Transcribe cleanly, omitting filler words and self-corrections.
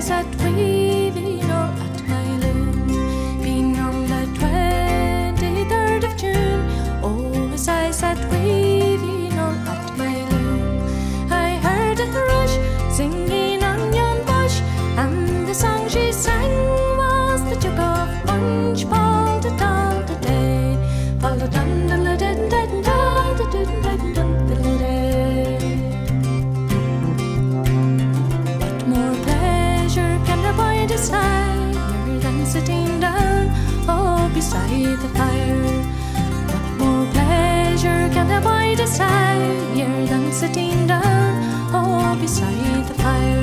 sat we vinol at my loom, vinol the 23rd of June. Oh, as I sat we vinol at my loom, I heard a thrush singing on yon bush, and the song she sang was the jug of punch. Fall the down the day, fall the dun dun dun dun dun dun dun dun dun dun day. What more pleasure can a boy desire than sitting down, oh, beside the fire? What more pleasure can a boy desire than sitting down, oh, beside the fire?